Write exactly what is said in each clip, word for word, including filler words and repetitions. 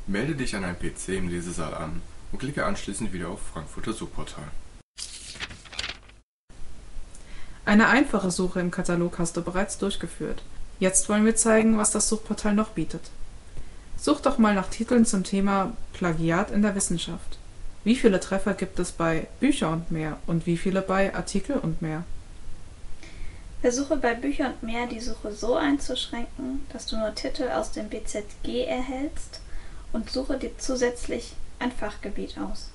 Melde dich an einem P C im Lesesaal an und klicke anschließend wieder auf Frankfurter Suchportal. Eine einfache Suche im Katalog hast du bereits durchgeführt. Jetzt wollen wir zeigen, was das Suchportal noch bietet. Such doch mal nach Titeln zum Thema Plagiat in der Wissenschaft. Wie viele Treffer gibt es bei Bücher und mehr und wie viele bei Artikel und mehr? Versuche bei Bücher und mehr die Suche so einzuschränken, dass du nur Titel aus dem B Z G erhältst und suche dir zusätzlich ein Fachgebiet aus.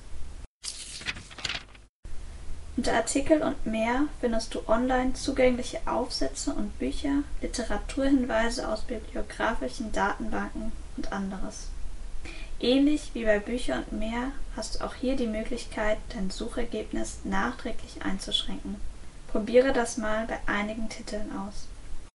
Unter Artikel und mehr findest du online zugängliche Aufsätze und Bücher, Literaturhinweise aus bibliografischen Datenbanken und anderes. Ähnlich wie bei Bücher und mehr hast du auch hier die Möglichkeit, dein Suchergebnis nachträglich einzuschränken. Probiere das mal bei einigen Titeln aus.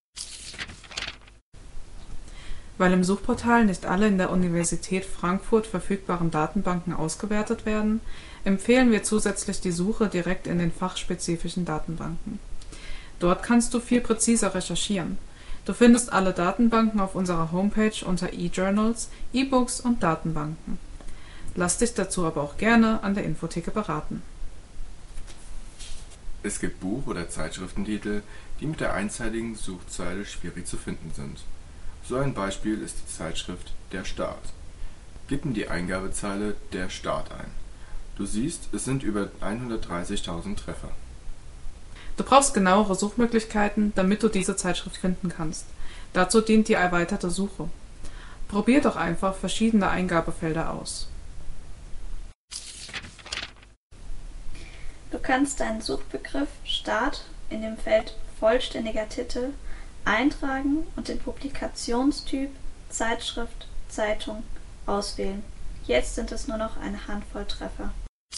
Weil im Suchportal nicht alle in der Universität Frankfurt verfügbaren Datenbanken ausgewertet werden, empfehlen wir zusätzlich die Suche direkt in den fachspezifischen Datenbanken. Dort kannst du viel präziser recherchieren. Du findest alle Datenbanken auf unserer Homepage unter E-Journals, E-Books und Datenbanken. Lass dich dazu aber auch gerne an der Infotheke beraten. Es gibt Buch- oder Zeitschriftentitel, die mit der einzeiligen Suchzeile schwierig zu finden sind. So ein Beispiel ist die Zeitschrift Der Staat. Gib in die Eingabezeile Der Staat ein. Du siehst, es sind über hundertdreißigtausend Treffer. Du brauchst genauere Suchmöglichkeiten, damit du diese Zeitschrift finden kannst. Dazu dient die erweiterte Suche. Probier doch einfach verschiedene Eingabefelder aus. Du kannst deinen Suchbegriff Staat in dem Feld Vollständiger Titel eintragen und den Publikationstyp Zeitschrift, Zeitung auswählen. Jetzt sind es nur noch eine Handvoll Treffer.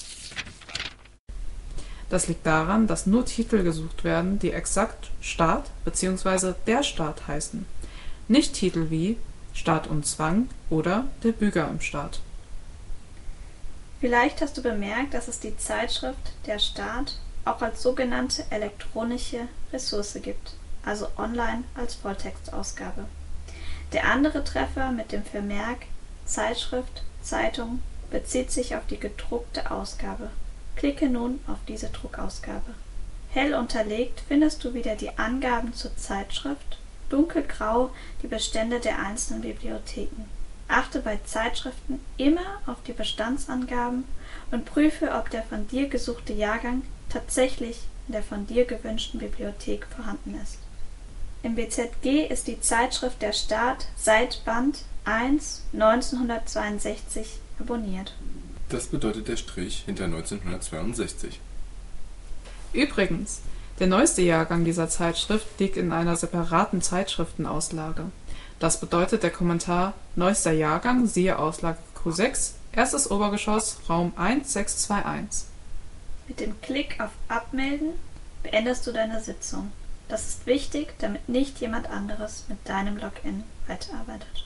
Das liegt daran, dass nur Titel gesucht werden, die exakt Staat bzw. Der Staat heißen. Nicht Titel wie Staat und Zwang oder Der Büger im Staat. Vielleicht hast du bemerkt, dass es die Zeitschrift Der Staat auch als sogenannte elektronische Ressource gibt, also online als Volltextausgabe. Der andere Treffer mit dem Vermerk Zeitschrift, Zeitung bezieht sich auf die gedruckte Ausgabe. Klicke nun auf diese Druckausgabe. Hell unterlegt findest du wieder die Angaben zur Zeitschrift, dunkelgrau die Bestände der einzelnen Bibliotheken. Achte bei Zeitschriften immer auf die Bestandsangaben und prüfe, ob der von dir gesuchte Jahrgang tatsächlich in der von dir gewünschten Bibliothek vorhanden ist. Im B Z G ist die Zeitschrift Der Staat seit Band eins neunzehnhundertzweiundsechzig abonniert. Das bedeutet der Strich hinter neunzehnhundertzweiundsechzig. Übrigens, der neueste Jahrgang dieser Zeitschrift liegt in einer separaten Zeitschriftenauslage. Das bedeutet der Kommentar Neuester Jahrgang, siehe Auslage Q sechs, erstes Obergeschoss, Raum eins sechs zwei eins. Mit dem Klick auf Abmelden beendest du deine Sitzung. Das ist wichtig, damit nicht jemand anderes mit deinem Login weiterarbeitet.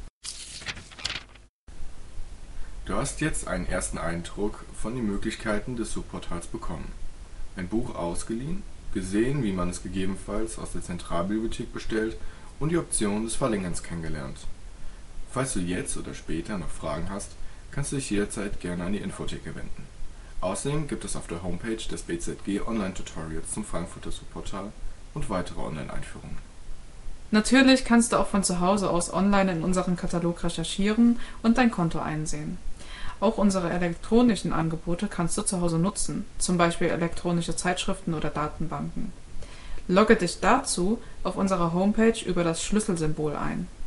Du hast jetzt einen ersten Eindruck von den Möglichkeiten des Suchportals bekommen. Ein Buch ausgeliehen, gesehen, wie man es gegebenenfalls aus der Zentralbibliothek bestellt und die Option des Verlängerns kennengelernt. Falls du jetzt oder später noch Fragen hast, kannst du dich jederzeit gerne an die Infotheke wenden. Außerdem gibt es auf der Homepage des B Z G Online-Tutorials zum Frankfurter Suchportal und weitere Online-Einführungen. Natürlich kannst du auch von zu Hause aus online in unseren Katalog recherchieren und dein Konto einsehen. Auch unsere elektronischen Angebote kannst du zu Hause nutzen, zum Beispiel elektronische Zeitschriften oder Datenbanken. Logge dich dazu auf unserer Homepage über das Schlüsselsymbol ein.